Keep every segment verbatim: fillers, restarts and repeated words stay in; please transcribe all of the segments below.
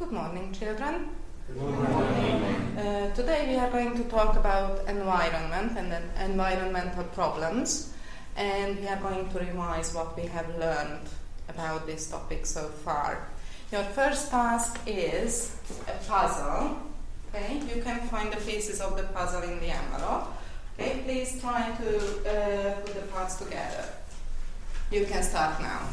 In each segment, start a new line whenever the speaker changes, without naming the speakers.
Good morning, children.
Good morning.
Uh, today we are going to talk about environment and then environmental problems, and we are going to revise what we have learned about this topic so far. Your first task is a puzzle. Okay, you can find the pieces of the puzzle in the envelope. Okay, please try to uh, put the parts together. You can start now.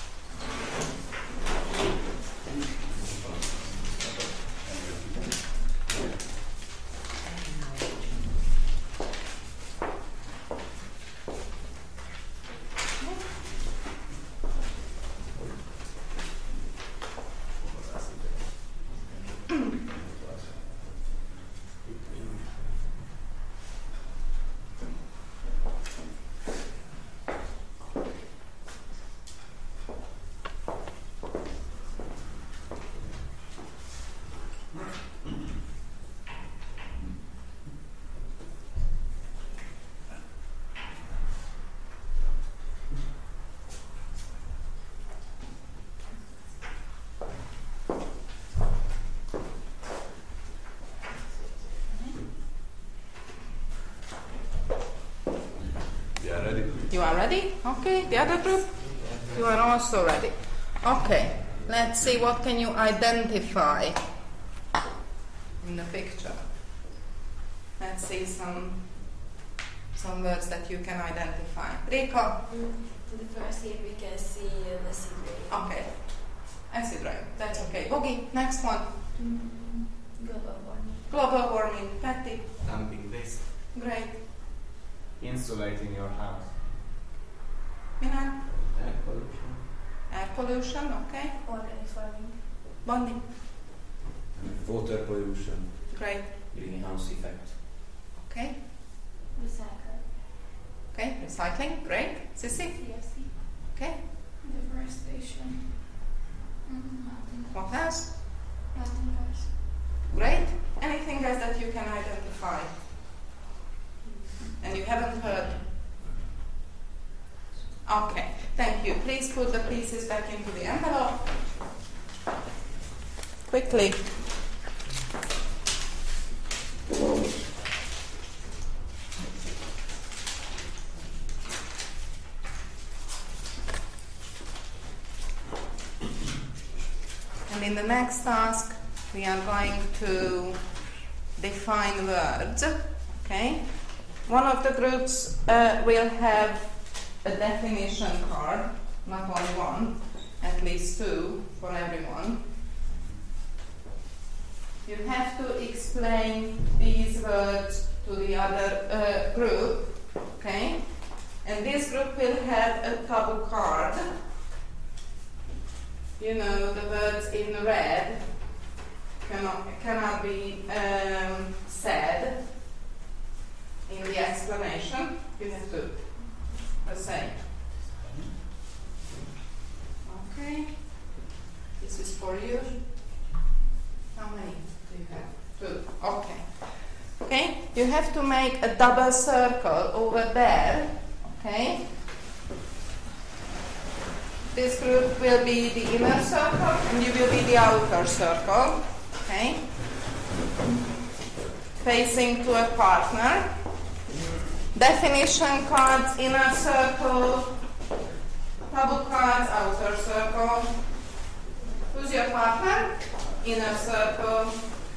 You are ready? Okay, the other group? You are also ready. Okay, let's see what can you identify in the picture. Let's see some some words that you can identify. Rico?
In the first here we can see uh, acid rain.
Okay, acid rain, that's okay. Boogie, next one.
Mm, global warming.
Global warming. Patty?
Dumping waste.
Great.
Insulating your house.
Milan?
Air pollution.
Air pollution, okay.
Organic farming.
Bondi?
Water pollution,
Great.
greenhouse effect.
Okay.
Recycle.
Okay, recycling, great. Sissy?
C F C.
Okay.
Deforestation. Mm, mountain
What else?
Mountain cars.
Great. Anything else that you can identify? And you haven't heard? Okay, thank you. Please put the pieces back into the envelope. Quickly. And in the next task, we are going to define words. Okay? One of the groups uh, will have a definition card, not only one, at least two for everyone. You have to explain these words to the other uh, group, okay? And this group will have a taboo card. You know, the words in red cannot, cannot be um, said in the explanation. You have to uh, say. Okay. This is for you. How many do you have? Two. Okay. Okay. You have to make a double circle over there. Okay. This group will be the inner circle and you will be the outer circle. Okay. Facing to a partner. Definition cards, inner circle. Taboo cards, outer circle. Who's your partner? Inner circle.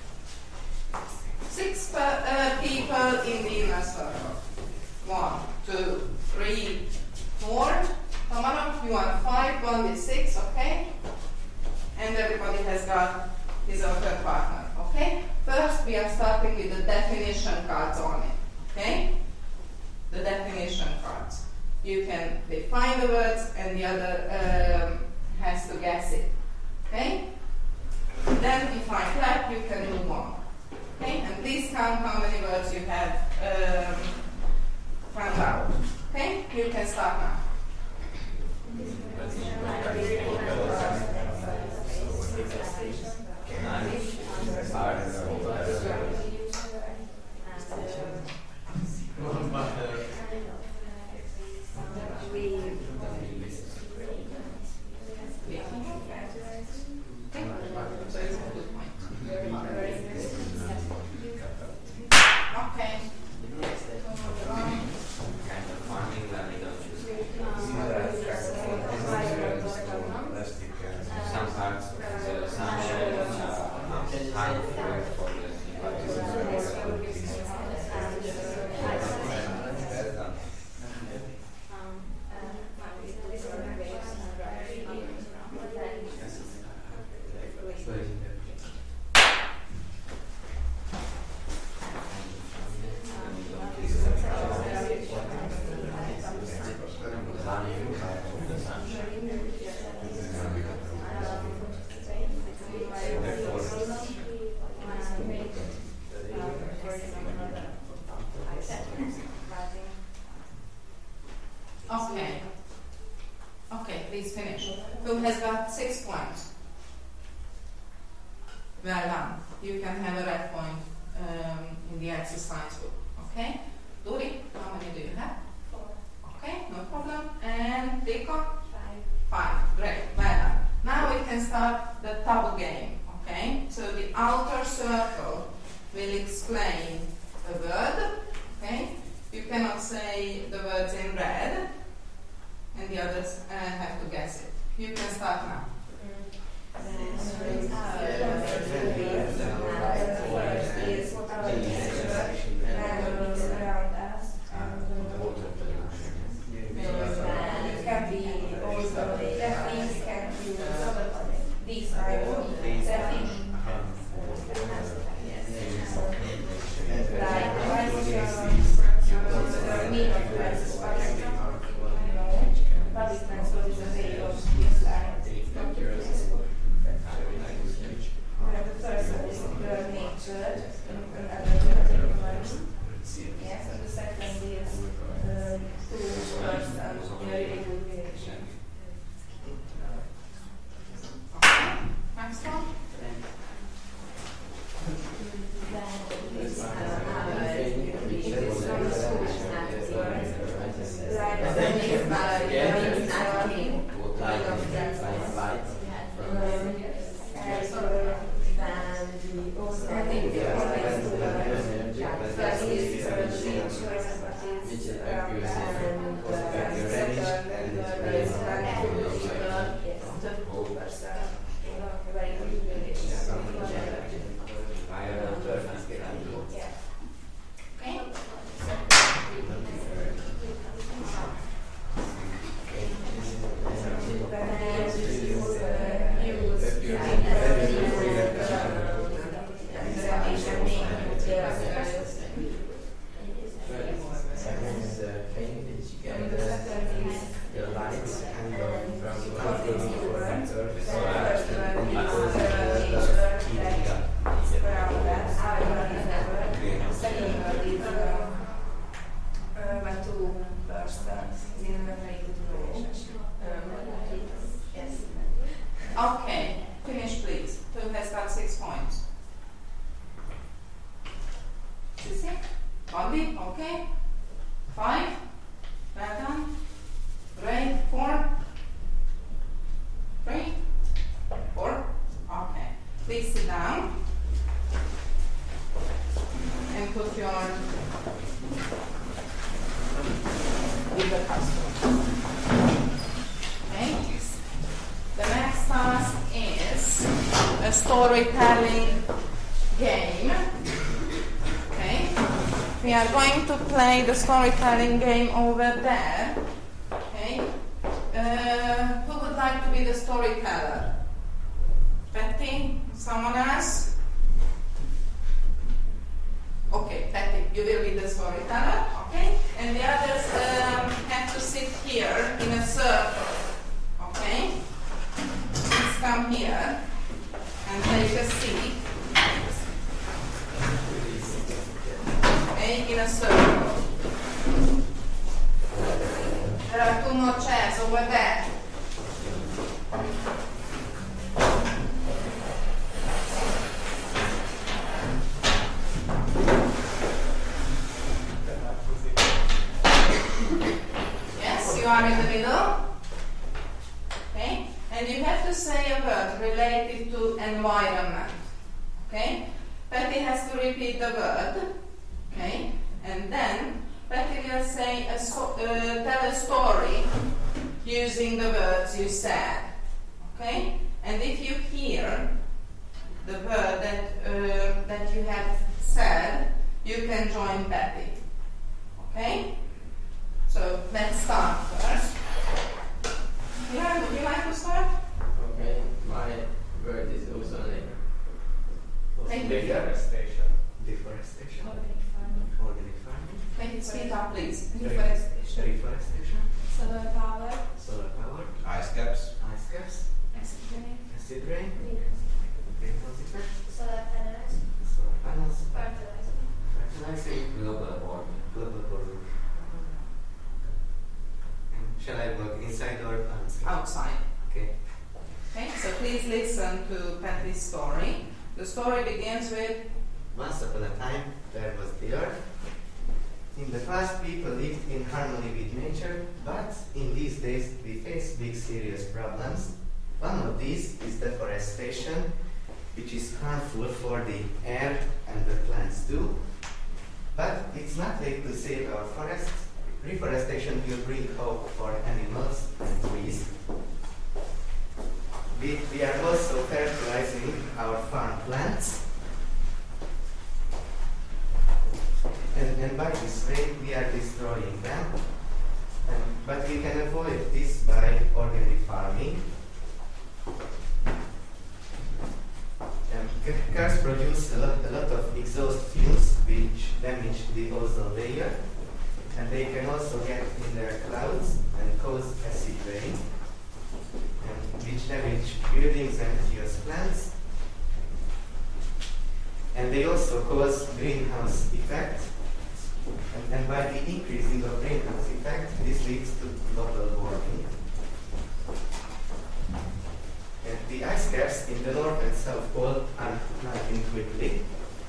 Six per, uh, people in the inner circle. One, two, three, four. Tamara, you are five, one is six, okay? And everybody has got his or her partner, okay? First, we are starting with the definition cards on it, okay? The definition cards. You can define the words and the other um, has to guess it, okay? Then if I clap, you can move on, okay? And please count how many words you have um, found out, okay? You can start now. Who has got six points? Well done. You can have a red point um, in the exercise book. Okay? Dori, how many do you have?
Four.
Okay, no problem. And Rico?
Five.
Five. Great. Well done. Now we can start the taboo game. Okay? So the outer circle will explain the word. Okay? You cannot say the words in red, and the others uh, have to guess it. You can start now.
It can be also the things can use these are the things. Like the meaning of transport. Public transport is a way of this line. The first one is the nature, another one. Yes, and the second is um, two persons in a really good relation.
Okay. Next one. Okay, finish please. Who has got six points? Sissy? Bondi? Okay. Five? Well done. Great. Four? Three? Four? Okay. Please sit down. And put your with the custom. Okay. The next task is a storytelling game. Okay. We are going to play the storytelling game over there. Okay. Uh, who would like to be the storyteller? Betty? Someone else? Okay, Betty, you will be the storyteller. Okay. And the others um, have to sit here in a circle. Okay. Please come here and take a seat. Okay, in a circle. There are two more chairs over there. Yes, you are in the middle. Okay? And you have to say a word related to environment. Okay? Betty has to repeat the word. Okay? And then Betty will say a so, uh, tell a story using the words you said. Okay? And if you hear the word that uh, that you have said, you can join Betty. Okay? So let's start first. Milan, would you like to start?
Okay, my word is ozone.
Thank you.
Deforestation. Deforestation.
Organic farming.
Organic farming.
Make it speak up, please.
Deforestation.
Reforestation.
Solar power.
Solar power.
Ice caps.
Ice caps.
Acid rain.
Acid rain.
Greenhouse.
Greenhouse effect.
Solar panels.
Solar panels.
Fertilizer.
Fertilizing.
Global warming.
Global warming. And shall I work inside or outside?
Outside.
Okay.
please listen to Patty's story. The story begins with
Once upon a time, there was the earth. In the past, people lived in harmony with nature, but in these days, we face big serious problems. One of these is deforestation, which is harmful for the air and the plants too. But it's not late to save our forests. Reforestation will bring hope for animals and trees. We, we are also fertilizing our farm plants. And, and by this way, we are destroying them. And, but we can avoid this by organic farming. And ca- cars produce a lot, a lot of exhaust fumes which damage the ozone layer. And they can also get in their clouds and cause acid rain, and which damage buildings and kills plants. And they also cause greenhouse effect. And, and by the increasing of greenhouse effect, this leads to global warming. And the ice caps in the North and South Pole are melting quickly.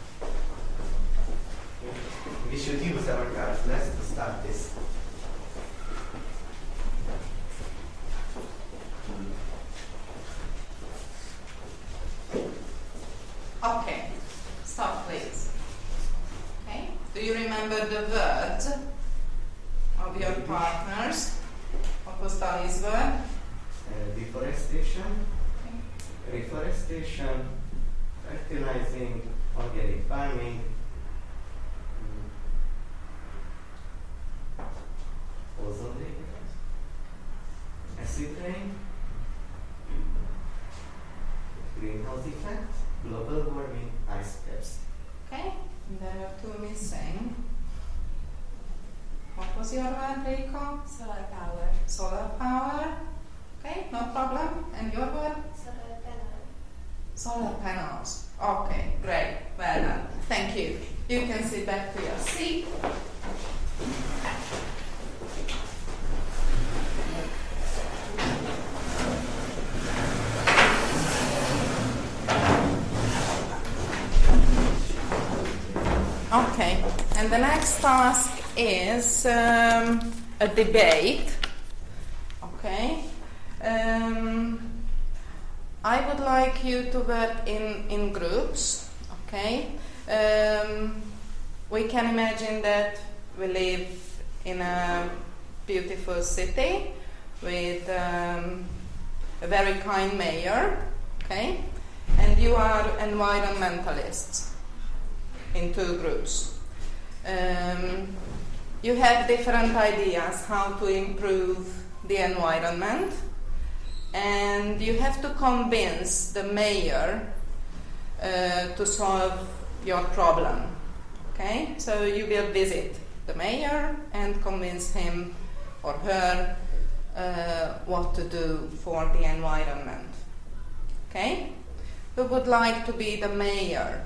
We should use our cars less to start this.
okay. Stop, please. Okay. Do you remember the words of your partners? What was Tali's word?
Uh, deforestation, reforestation, fertilizing, organic farming, mm, ozone layer, acid rain, greenhouse effect, global warming, ice caps.
Okay. And there are two missing. What was your word, Reiko?
Solar power.
Solar power. Okay, no problem. And your word?
Solar panel.
Solar panels. Okay, great. Well done. Thank you. You can sit back to your seat. Okay, and the next task is um, a debate. Okay. Um, I would like you to work in, in groups, okay? Um, we can imagine that we live in a beautiful city with um, a very kind mayor, okay? And you are environmentalists in two groups. Um, you have different ideas how to improve the environment, and you have to convince the mayor uh, to solve your problem. Okay? So you will visit the mayor and convince him or her uh, what to do for the environment. Okay? Who would like to be the mayor?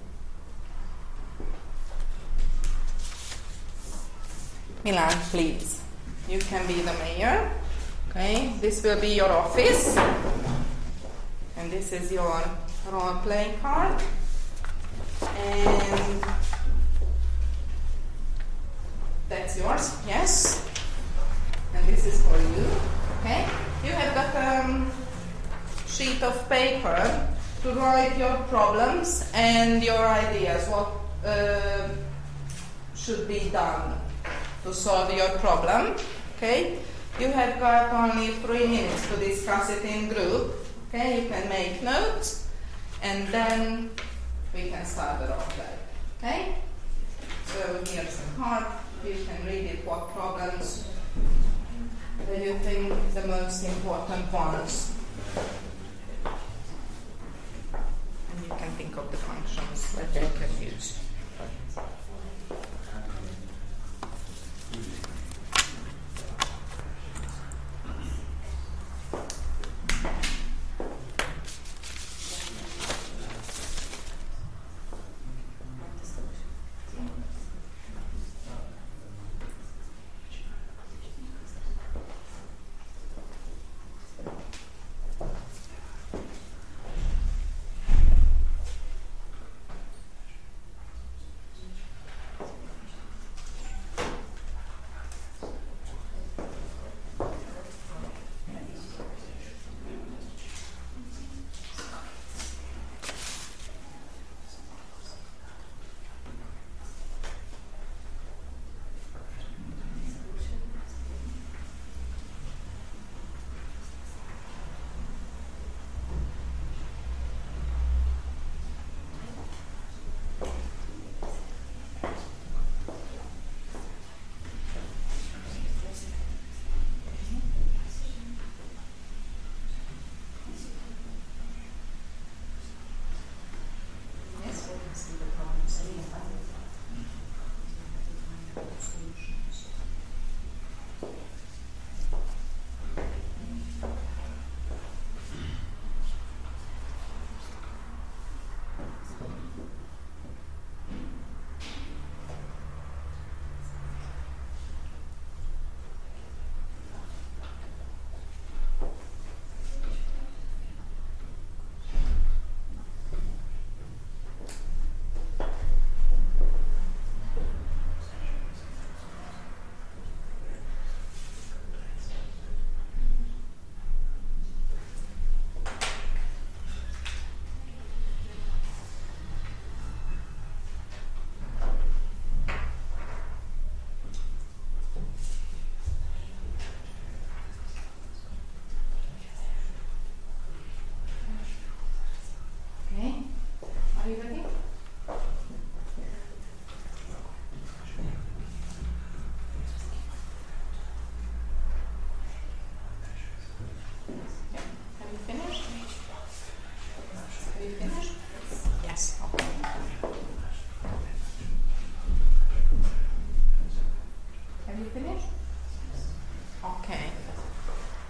Milan, please. You can be the mayor. Okay, this will be your office. And this is your role play card. And that's yours, yes. And this is for you. Okay? You have got a um, sheet of paper to write your problems and your ideas, what uh, should be done to solve your problem. Okay? You have got only three minutes to discuss it in group. Okay? You can make notes and then we can start the role play. Okay? So here's a card. You can read it. What problems do you think the most important ones? And you can think of the functions that you can use.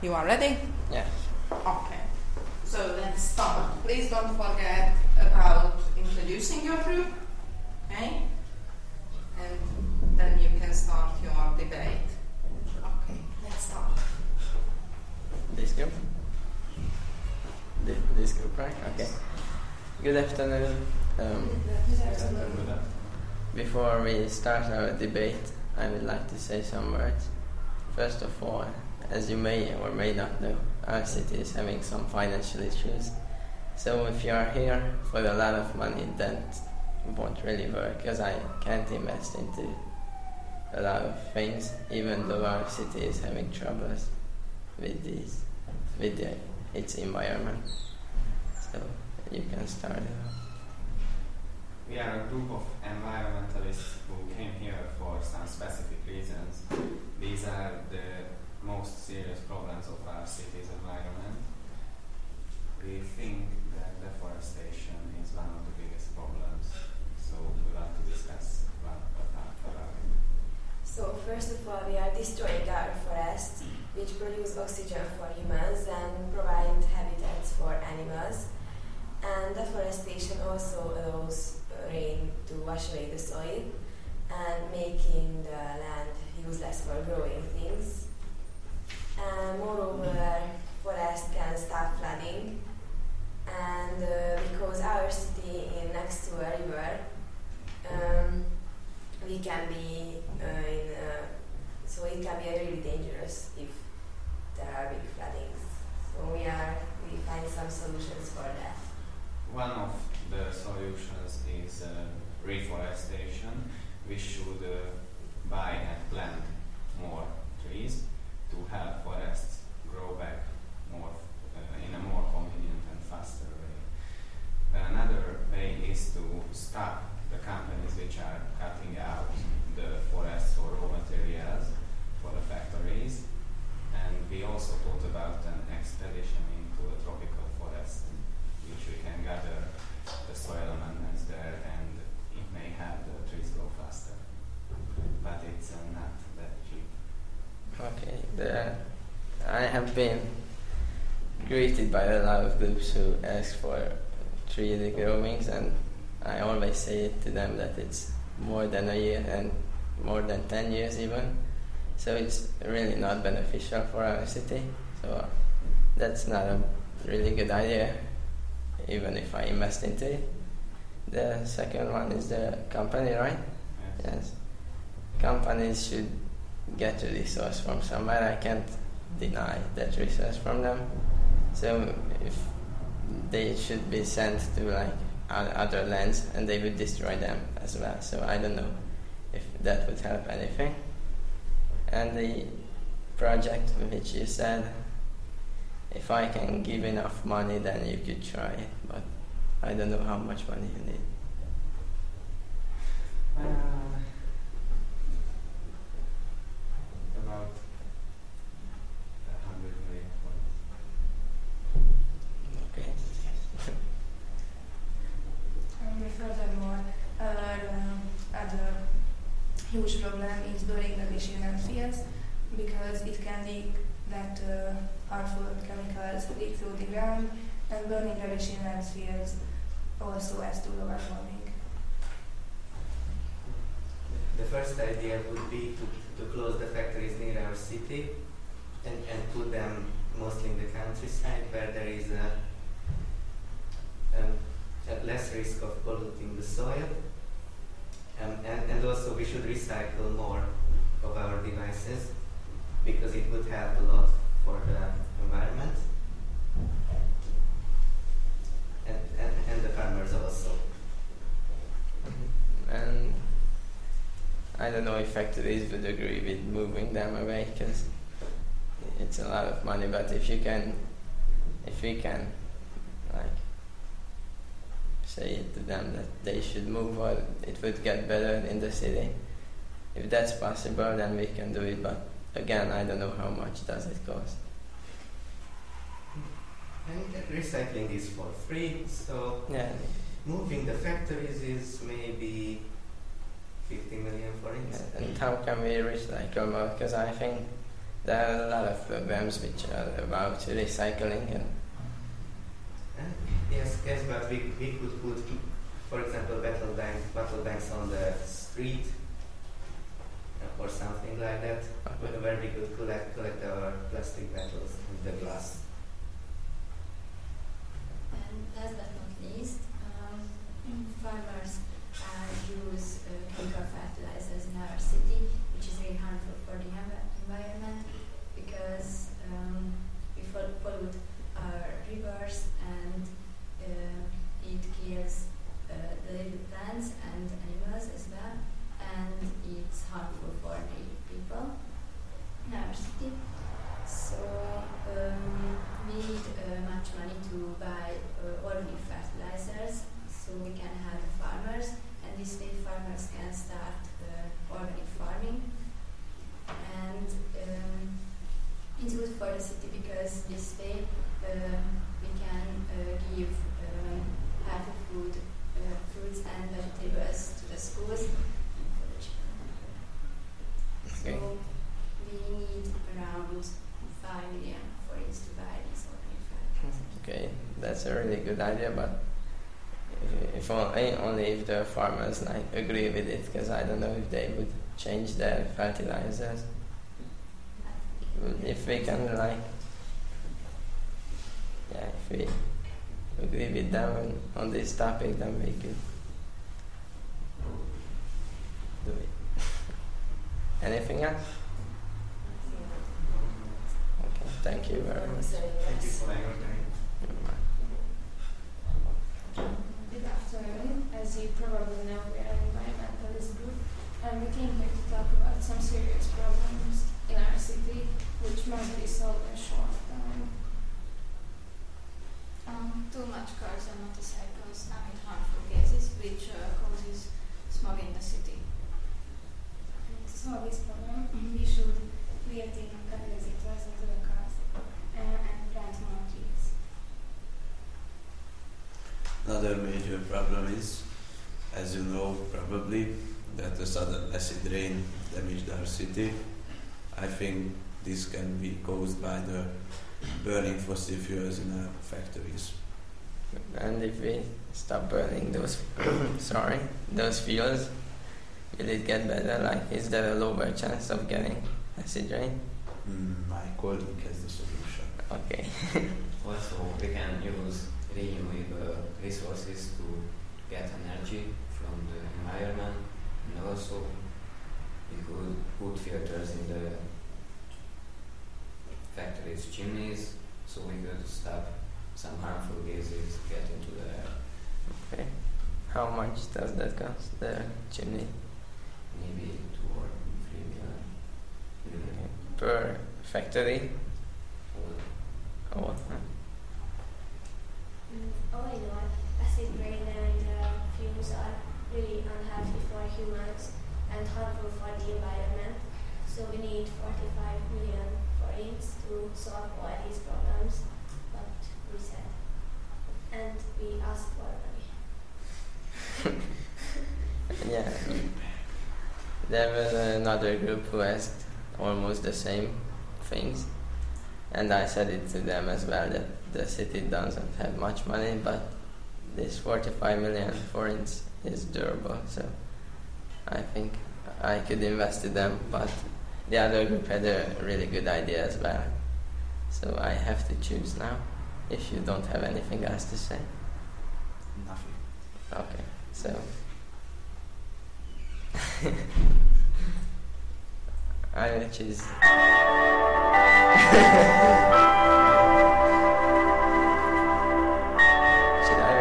You are ready?
Yeah.
Okay. So let's start. Please don't forget about introducing your group. Okay? And then you can start your debate. Okay, let's start.
This group? This, this group, right? Okay. Good afternoon. Um, before we start our debate, I would like to say some words. First of all, as you may or may not know, our city is having some financial issues. So if you are here for a lot of money, that won't really work, because I can't invest into a lot of things, even though our city is having troubles with these, with the, its environment. So you can start it off.
We are a group of environmentalists who came here for some specific reasons. These are the most serious problems of our city's environment. We think that deforestation is one of the biggest problems, so we want to discuss one about it.
So first of all, we are destroying our forests, which produce oxygen for humans and provide habitats for animals. And deforestation also allows rain to wash away the soil and making the land useless for growing things. And moreover, forest can stop flooding, and uh, because our city is next to a river, um, we can be uh, in, uh, so it can be really dangerous if there are big floodings. So we are we find some solutions for that.
One of the solutions is uh, reforestation. We should uh, buy and plant more trees to help forests grow back more uh, in a more convenient and faster way. Another way is to stop the companies which are cutting out the forests for raw materials for the factories. And we also thought about an expedition into a tropical forest, which we can gather the soil amendments there, and it may help the trees grow faster. But it's uh, not that cheap.
Okay, the, I have been greeted by a lot of groups who ask for tree growings, and I always say it to them that it's more than a year and more than ten years even. So it's really not beneficial for our city. So that's not a really good idea, even if I invest into it. The second one is the company, right?
Yes.
Yes. Companies should get a resource from somewhere. I can't deny that resource from them. So if they should be sent to like other lands, and they would destroy them as well. So I don't know if that would help anything. And the project which you said, if I can give enough money, then you could try it, but I don't know how much money you need.
Uh, about a hundred million points.
Okay.
And furthermore, our um, other huge problem is burning rubbish in landfills, because it can leak that uh, harmful chemicals leak through the ground, and burning rubbish in landfills also has to global warming.
The first idea would be to, to close the factories near our city and, and put them mostly in the countryside, where there is a, um, a less risk of polluting the soil. Um, and, and also we should recycle more of our devices, because it would help a lot for the environment. And, and, and the farmers also.
And I don't know if factories would agree with moving them away, because it's a lot of money. But if you can, if we can, like, say to them that they should move, or it would get better in the city. If that's possible, then we can do it. But again, I don't know how much does it cost.
And recycling is for free, so
Yeah.
moving the factories is maybe fifty million for instance.
And how can we recycle more? Because I think there are a lot of programs which are about recycling and
Uh, yes, yes, but we, we could put, for example, bottle banks, bottle banks on the street uh, or something like that,
Okay.
where we could collect collect our plastic bottles with the glass.
And last but not least, um, farmers uh, use uh, chemical fertilizers in our city, which is really harmful for the env- environment because um, we fol- pollute our rivers and uh, it kills uh, the little plants and animals as well, and it's harmful for the people in our city. So um, we need uh, much money to buy uh, organic fertilizers so we can help the farmers, and this way farmers can start uh, organic farming. And um, it's good for the city because this way uh, we can uh, give um, healthy food, uh, fruits and vegetables to the schools and for the children.
Okay.
So we need around five million for it to buy these organic fertilizers.
okay, that's a really good idea, but if, if only, only if the farmers like agree with it, because I don't know if they would change their fertilizers. If we can like, yeah, if we agree with them on, on this topic, then we could do it. Anything else? Okay, thank you very much.
Thank you for your time.
Good afternoon. As you probably know, we are an environmentalist group, and we came here to talk about some serious problems in our city, which must be solved in short time.
Um, too much cars and motorcycles emit harmful gases, which uh, causes smog in the city.
To solve this problem, we should create catalyzers into the cars uh, and plant more trees.
Another major problem is, as you know probably, that the sudden acid rain damaged our city. I think this can be caused by the burning fossil fuels in our factories.
And if we stop burning those, sorry, those fuels, will it get better? Like, is there a lower chance of getting acid rain?
Mm, my colleague has the solution.
Okay.
Also, we can use renewable resources to get energy from the environment, and also we could put filters in the factories' chimneys, so we could stop some harmful gases get into the air.
Okay. How much does that cost, the chimney?
Maybe two or three million. million.
Per factory?
Or
Or what?
All in all, acid rain and uh, fumes are really unhealthy for humans and harmful for the environment. So we need forty-five million forints to solve all these problems, what we said. And we asked for money.
Yeah. There was another group who asked almost the same things, and I said it to them as well, that the city doesn't have much money, but this forty-five million forints is durable, so I think I could invest in them, but the other group had a really good idea as well. So I have to choose now, if you don't have anything else to say.
Nothing.
Okay, so I will choose. Should I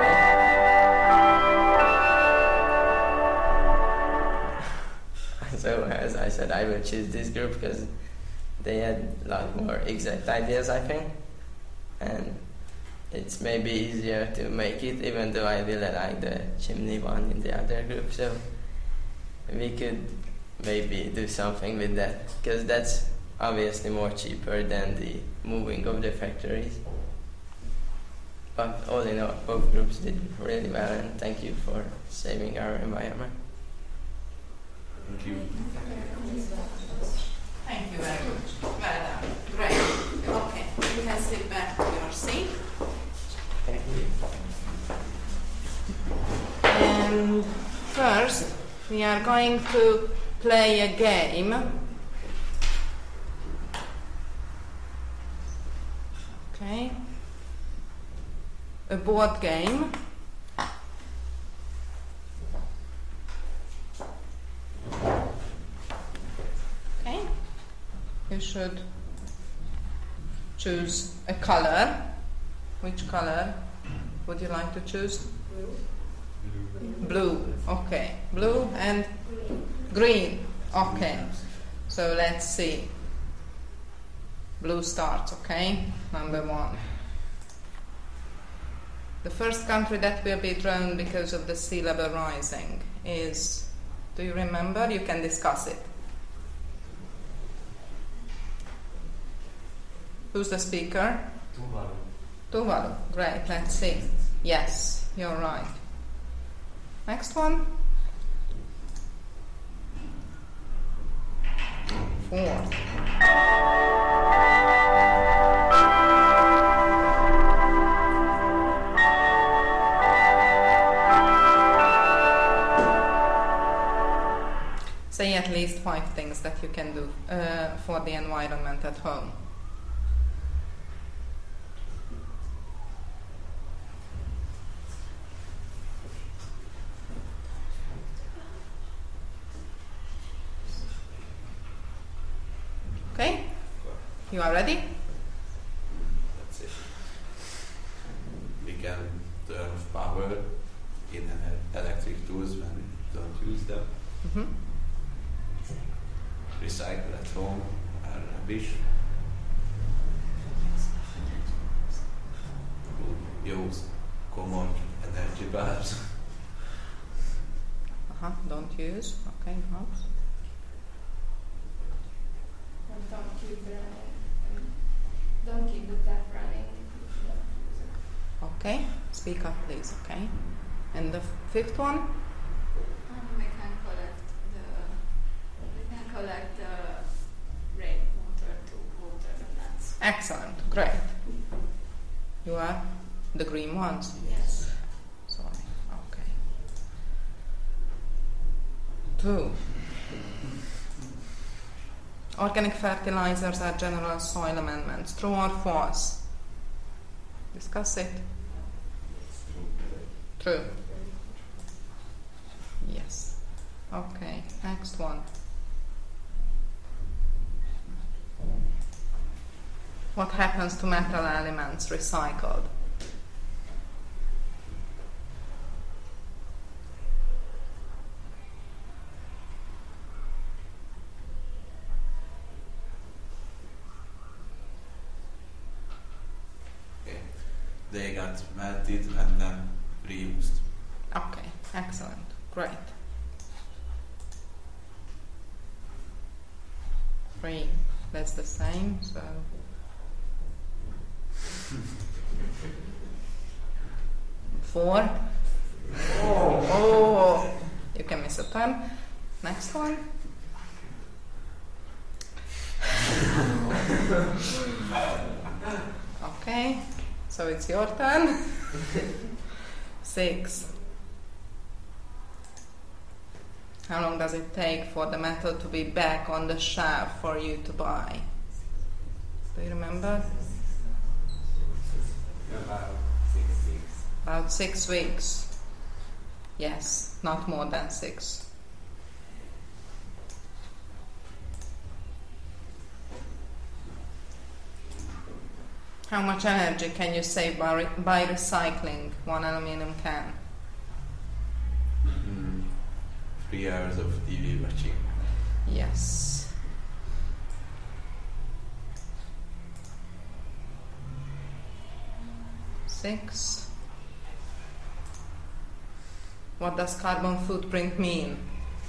wait? So as I said, I will choose this group because they had a lot more exact ideas, I think, and it's maybe easier to make it, even though I really like the chimney one in the other group. So we could maybe do something with that, because that's obviously more cheaper than the moving of the factories. But all in all, both groups did really well, and thank you for saving our environment.
Thank you.
Thank you very much. Well done. And first, we are going to play a game. Okay. A board game. Okay. You should choose a color. Which color would you like to choose? Blue. Blue. Okay. Blue and green. Okay. So let's see. Blue starts, okay? Number one. The first country that will be drawn because of the sea level rising is, do you remember? You can discuss it. Who's the speaker?
Tuvalu.
Tuvalu. Great, let's see. Yes, you're right. Next one. Fourth. Say at least five things that you can do uh, for the environment at home. Okay? You are ready?
That's it. We can turn off power in an electric tools when we don't use them.
Mm-hmm.
Recycle at home our rubbish. Use common energy bulbs.
Uh-huh. Don't use. Okay, bulbs.
And don't keep running. Don't keep the tap running.
Okay, speak up please, okay? And the f- fifth one?
Um, we can collect the we can collect the rainwater to water the plants.
Excellent, great. You are the green ones?
Yes.
Sorry, okay. Two. Organic fertilizers are general soil amendments. True or false? Discuss it. True. Yes. Okay, next one. What happens to metal elements recycled?
Okay. They got melted and then reused.
Okay, excellent, great. Three, that's the same, so. Four. Oh, oh, you can miss a turn. Next one. Okay, so it's your turn. Six. How long does it take for the metal to be back on the shelf for you to buy? Do you remember?
About six weeks.
About six weeks. Yes, not more than six. How much energy can you save by, re- by recycling one aluminum can?
Mm. Three hours of T V watching.
Yes. Six. What does carbon footprint mean?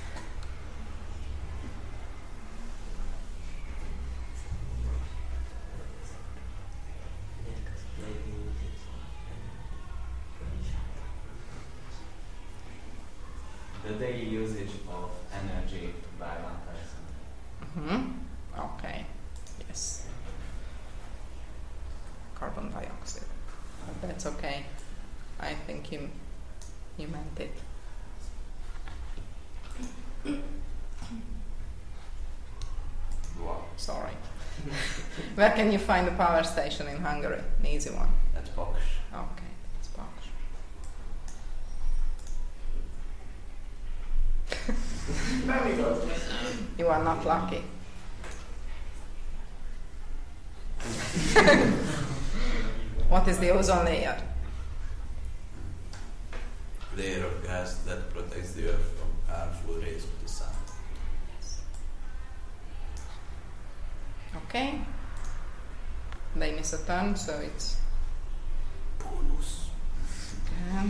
The daily usage of energy by one person.
Hmm. Okay. Yes. Carbon dioxide. That's okay. I think you you meant it.
Wow.
Sorry. Where can you find the power station in Hungary? An easy one.
At Paks.
Okay, it's Paks. You are not lucky. What is the ozone layer?
Layer of gas that protects the Earth from harmful rays of the sun.
Okay. They miss a turn, so it's
Bonus.
okay.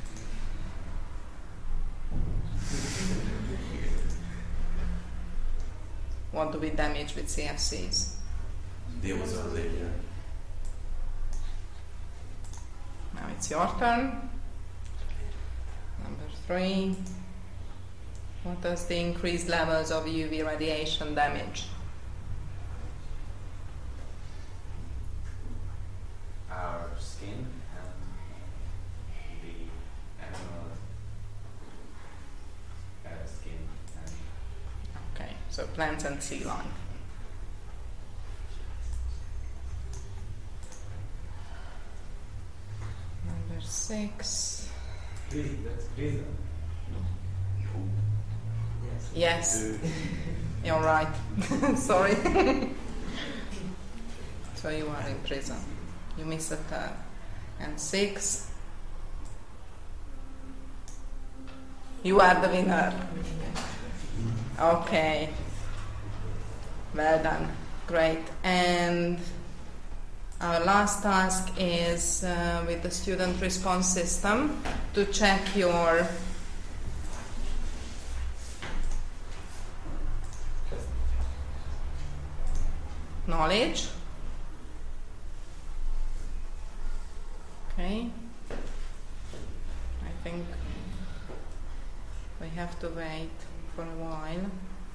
What do we damage with C F Cs?
The ozone layer.
Now it's your turn. Number three. What does the increased levels of U V radiation damage?
Our skin and the animal uh, skin and
Okay, so plants and sea life. Number six.
Please, that's reason.
Yes, you're right. Sorry. So you are in prison. You miss a turn. And six. You are the winner. Okay. Well done. Great. And our last task is uh, with the student response system to check your knowledge. Okay. I think we have to wait for a while.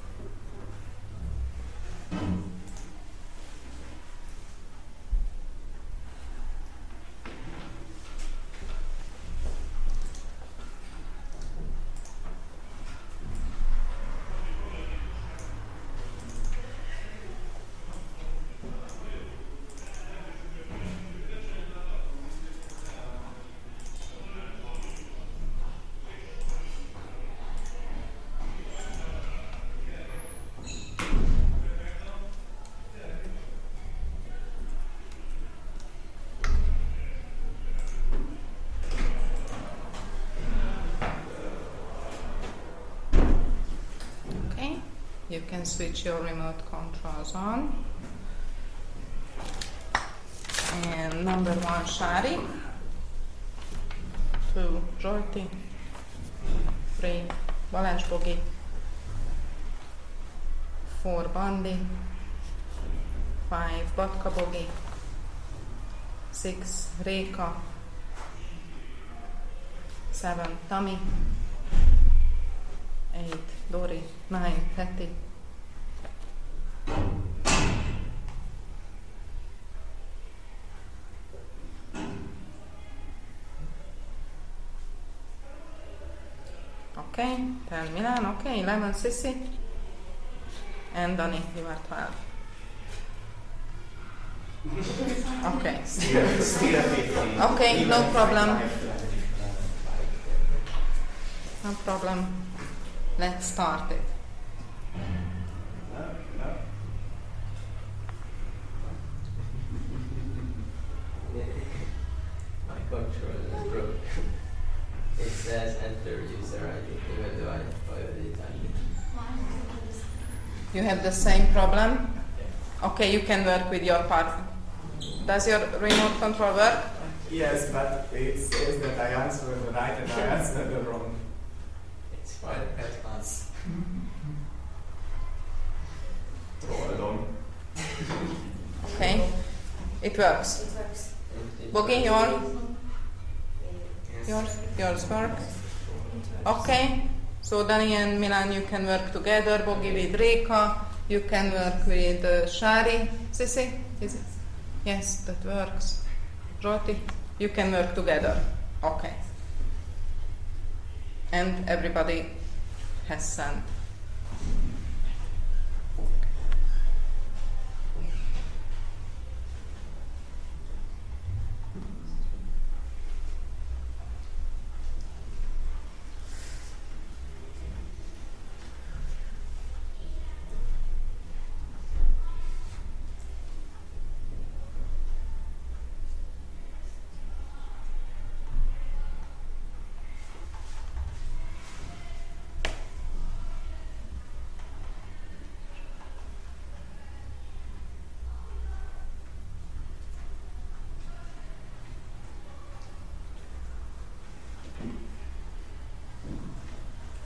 You can switch your remote controls on. And number one, Shari. Two, Zsolti. Three, Balázs Bogi. Four, Bandi. Five, Batka Bogi. Six, Réka. Seven, Tami. Eight, Dori. Nine, Peti. Okay, ten Milan, okay, eleven Sissi. And Dani, you are twelve. Okay.
Still, still fifteen.
Okay,
Even
no
if
problem.
I have to-
No problem. Let's start it.
No, no.
My controller is broken. It says enter user I D, even though I already typed it.
You have the same problem? Okay, you can work with your part. Does your remote control work?
Yes, but it says that I answered the right and I answered the wrong.
It's fine.
At once. Go along.
Okay, it works.
It works.
It- it
Bogi,
works.
your,
Yes.
yours, yours work. Okay, so Dani and Milan, you can work together. Bogi with Réka. You can work with uh, Shari. Sissi, is it? Yes, that works. Zsolti, you can work together. Okay. And everybody has sent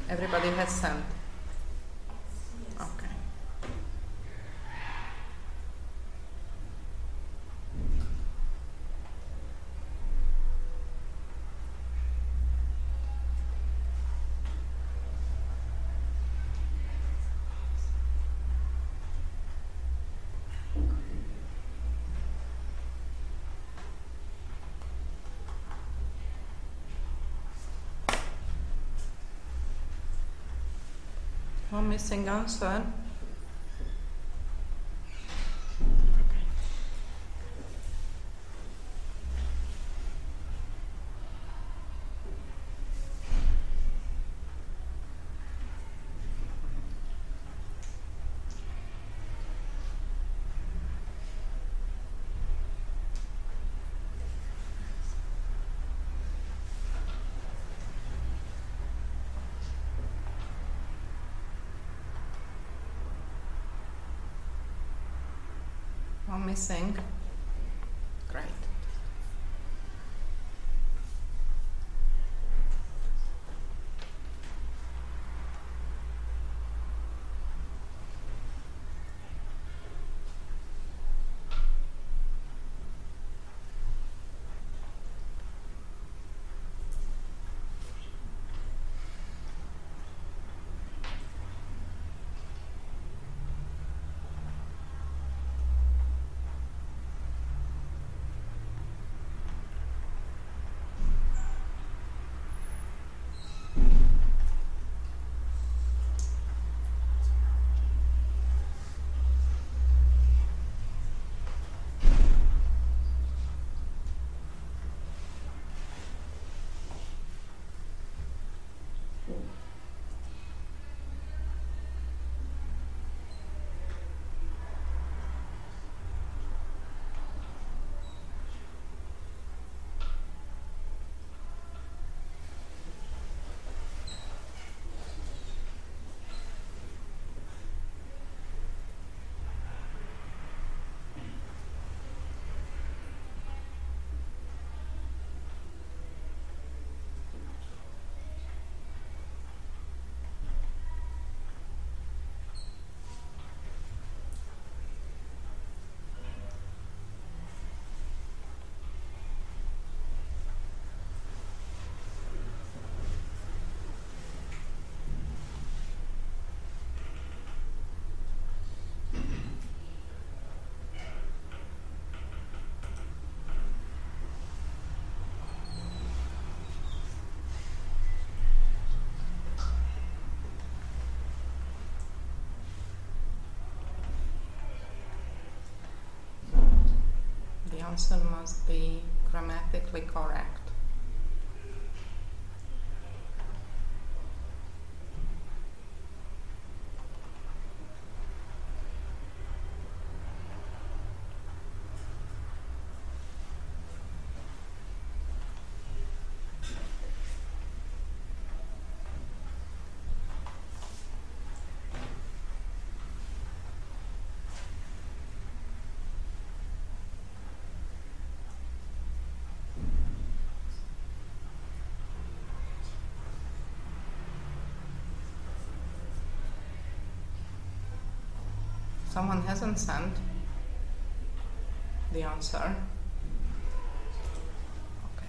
Everybody has sent? Okay. One missing answer. One missing. Great. The answer must be grammatically correct. Someone hasn't sent the answer. Okay.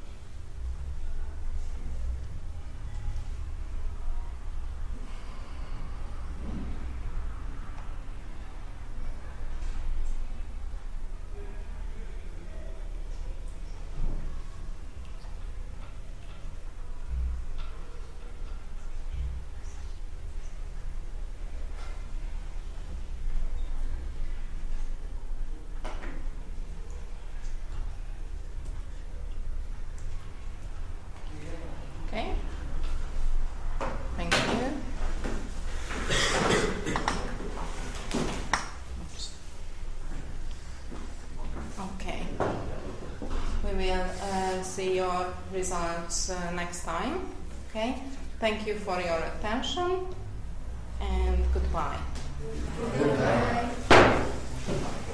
Okay. Thank you. Okay. We will uh, see your results uh, next time. Okay. Thank you for your attention and goodbye.
Goodbye.